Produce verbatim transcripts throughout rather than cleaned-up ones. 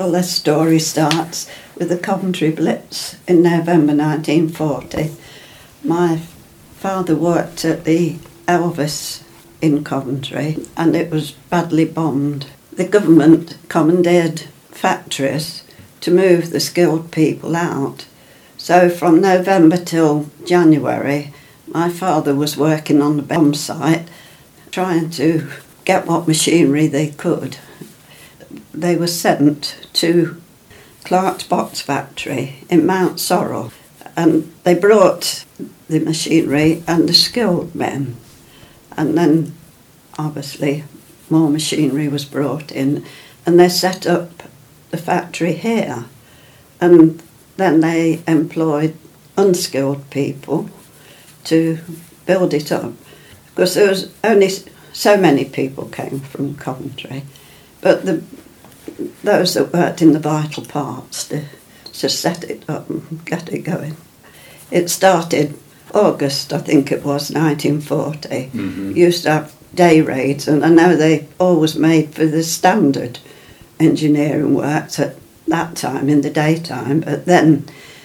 Well, the story starts with the Coventry Blitz in November nineteen forty. My father worked at the Elvis in Coventry and it was badly bombed. The government commandeered factories to move the skilled people out. So from November till January, my father was working on the bomb site, trying to get what machinery they could. They were sent to Clark's Box Factory in Mount Sorrel, and they brought the machinery and the skilled men. And then, obviously, more machinery was brought in, and they set up the factory here. And then they employed unskilled people to build it up, because there was only so many people came from Coventry, but the those that worked in the vital parts to, to set it up and get it going. It started August, I think it was, nineteen forty. Mm-hmm. Used to have day raids, and I know they always made for the standard engineering works at that time in the daytime, but then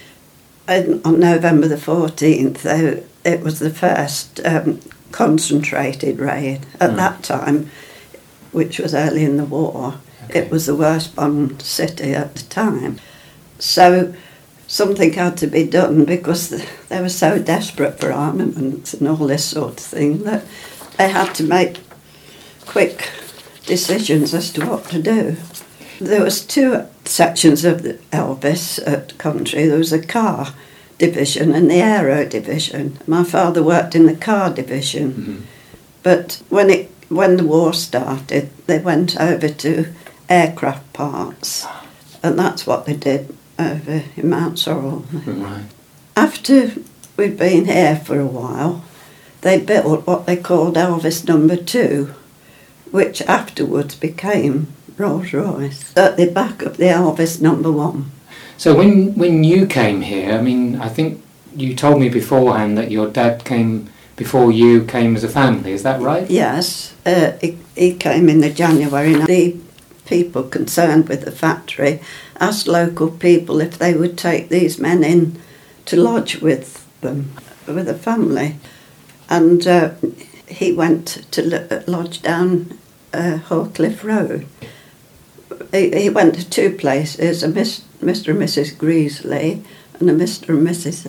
on November the fourteenth, they, it was the first um, concentrated raid. At mm. that time, which was early in the war, okay. It was the worst bombed city at the time. So something had to be done because they were so desperate for armaments and all this sort of thing that they had to make quick decisions as to what to do. There was two sections of the Elvis at Coventry. There was a car division and the aero division. My father worked in the car division, mm-hmm. but when it when the war started, they went over to aircraft parts, and that's what they did over in Mount Sorrel. Right. After we'd been here for a while, they built what they called Elvis Number Two, which afterwards became Rolls-Royce, at the back of the Elvis Number One. So when when you came here, I mean, I think you told me beforehand that your dad came before you came as a family, is that right? Yes, uh, he, he came in the January. The people concerned with the factory asked local people if they would take these men in to lodge with them, with a family. And uh, he went to lodge down uh, Hawcliffe Road. He, he went to two places, a Miss, Mister and Missus Greasley and a Mister and Missus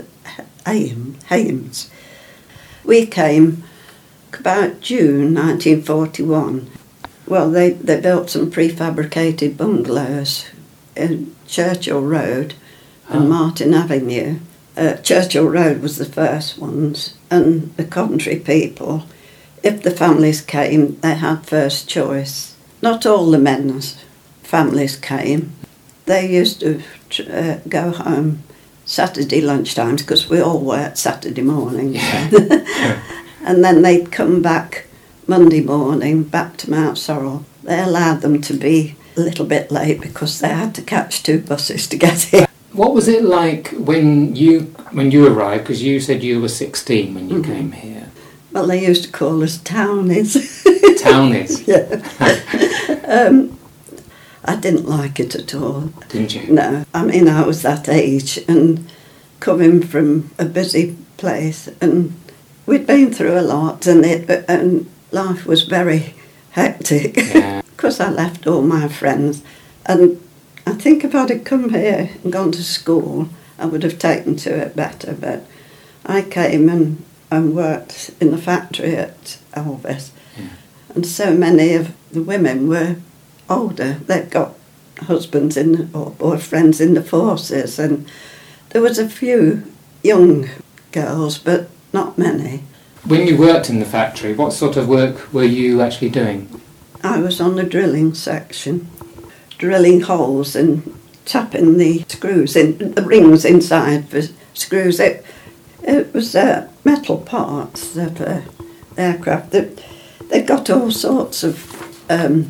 Hames. We came about June nineteen forty-one. Well, they, they built some prefabricated bungalows in Churchill Road and oh. Martin Avenue. Uh, Churchill Road was the first ones, and the Coventry people, if the families came, they had first choice. Not all the men's families came. They used to uh, go home Saturday lunchtimes because we all worked Saturday mornings. Yeah. And then they'd come back Monday morning back to Mount Sorrel. They allowed them to be a little bit late because they had to catch two buses to get here. What was it like when you when you arrived? Because you said you were sixteen when you mm-hmm. came here. Well, they used to call us townies. Townies? Yeah. um, I didn't like it at all. Didn't you? No. I mean, I was that age and coming from a busy place, and we'd been through a lot, and it and life was very hectic. Yeah. Because I left all my friends, and I think if I'd have come here and gone to school, I would have taken to it better, but I came and, and worked in the factory at Elvis, yeah. And so many of the women were older. They'd got husbands in or boyfriends in the forces, and there was a few young girls, but not many. When you worked in the factory, what sort of work were you actually doing? I was on the drilling section, drilling holes and tapping the screws in, the rings inside for screws. It, it was uh, metal parts of uh, the aircraft. They, they got all sorts of um,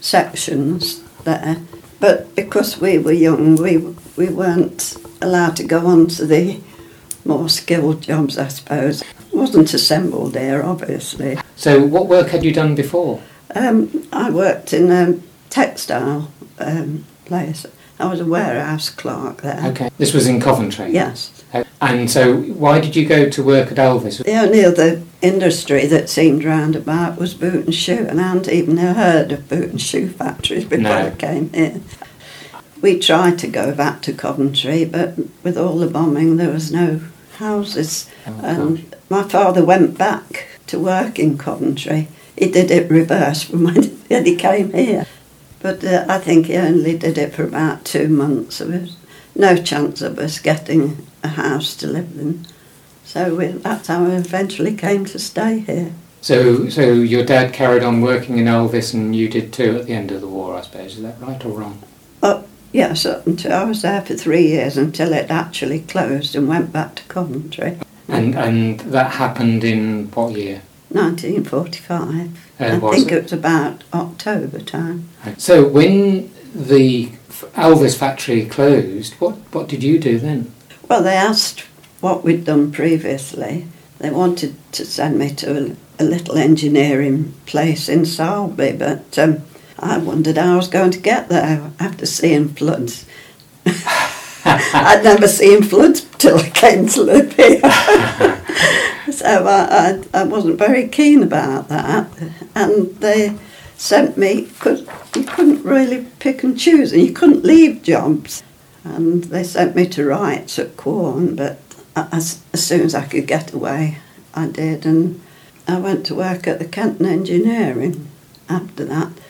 sections there, but because we were young, we we weren't allowed to go on to the more skilled jobs, I suppose. It wasn't assembled there, obviously. So what work had you done before? Um, I worked in a textile um, place. I was a warehouse clerk there. Okay. This was in Coventry? Yes. And so why did you go to work at Elvis? The only other industry that seemed round about was boot and shoe, and I hadn't even heard of boot and shoe factories before No. I came here. We tried to go back to Coventry, but with all the bombing there was no houses. Oh, and my father went back to work in Coventry. He did it reverse from when he came here. But uh, I think he only did it for about two months. There was no chance of us getting a house to live in. So we, that's how we eventually came to stay here. So so your dad carried on working in Elvis and you did too at the end of the war, I suppose. Is that right or wrong? Oh, yes, up until I was there for three years until it actually closed and went back to Coventry. And and that happened in what year? nineteen forty-five. Uh, I was think it? it was about October time. So when the Elvis factory closed, what, what did you do then? Well, they asked what we'd done previously. They wanted to send me to a, a little engineering place in Salby, but um, I wondered how I was going to get there after seeing floods. I'd never seen floods till I came to live here. So I, I, I wasn't very keen about that. And they sent me, because you couldn't really pick and choose, and you couldn't leave jobs. And they sent me to Wrights at Quorn, but as, as soon as I could get away, I did. And I went to work at the Kenton Engineering after that.